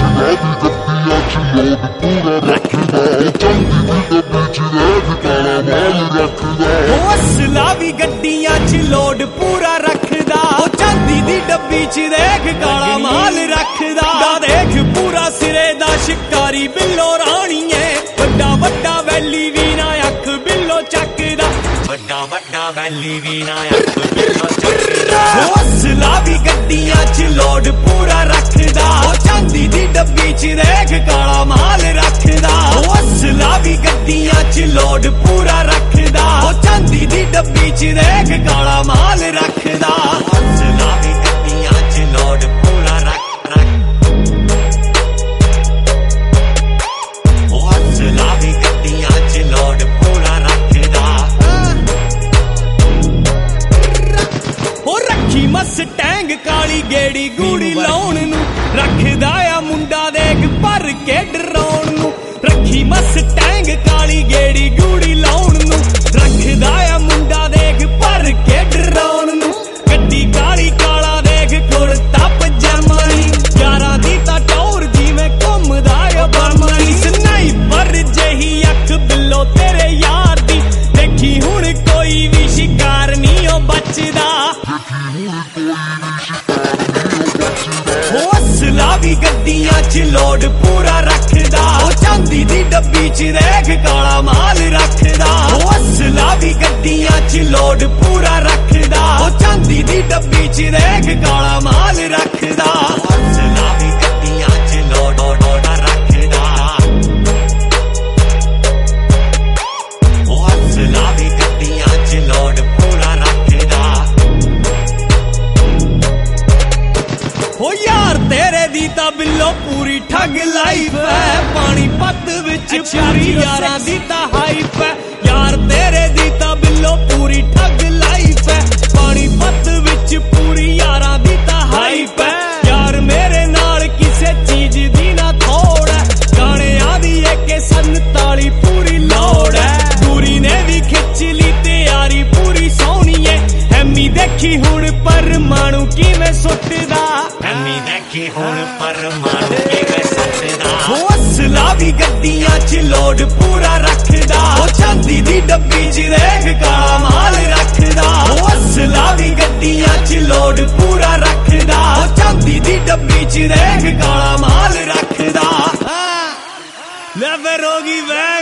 असला भी गड्डियां च लोड पूरा रखदा, चांदी दी डब्बी च देख काला माल रखदा। देख पूरा सिरे दा शिकारी बिल्लो राणी है, बड़ा बड़ा वैली भी ना अख बिल्लो चकदा, बड़ा बड़ा वैली भी ना अख बिल्लो चकदा। असला भी गड्डियां च लोड पूरा रखदा, चांदी दी डब्बी च देख काला माल रखदा। असला भी गड्डियां च लोड पूरा रखदा, चांदी दी डब्बी च देख काला माल रखदा। असला भी गड्डियां च लोड पूरा रख असला भी गड्डियां च लोड पूरा रखदा। रखी मस्टैंग काली गेड़ी गूड़ी लाउण नू, रखदा आ मुंडा देख भर के डराउण नू। रखी मस्टैंग काली गेड़ी गूड़ी लाउण नू, रखदा आ मुंडा देख भर के डराउण नू। गड्डी काली काला देख कुर्ता पजामा नी, यारां दी तां टौर जिवें घुमदा आ बरमानी। स्नाइपर जही अख बिल्लो तेरे यार दी, देखी हुण कोई भी शिकार नी ओ बचदा। असला भी गड्डियां च लोड पूरा रखदा, चांदी दी डब्बी च देख काला माल रखदा। असला भी गड्डियां च लोड पूरा रखदा, चांदी दी डब्बी च देख काला माल रखदा। असला भी गड्डियां च लोड रखदा, असला भी गड्डियां च लोड पूरा रखदा। हो यार तेरे दी ता बिल्लो पूरी ठग लाइफ है, पानी पत विच पूरी यारां दी ता हाइप है। यार तेरे दी ता बिल्लो पूरी ठग लाइफ है, पानी पत विच पूरी यारां दी ता हाइप है। यार मेरे नाल किसे चीज दी ना थोड़ है, गाने आदी है के 47 पूरी लोड़ है। दूरी ने भी खिच ली तैयारी पूरी सोहनी है, हैमी देखी हुण परमाणु किवें सुटदा, हैमी देखी हुण परमाणु किवें सुटदा। असला भी गड्डियां च लोड पूरा रखदा, चांदी दी डब्बी च देख काला माल रखदा। असला भी गड्डियां च लोड पूरा रखदा, चांदी दी डब्बी च देख काला माल रखदा। ले फिर होगी वे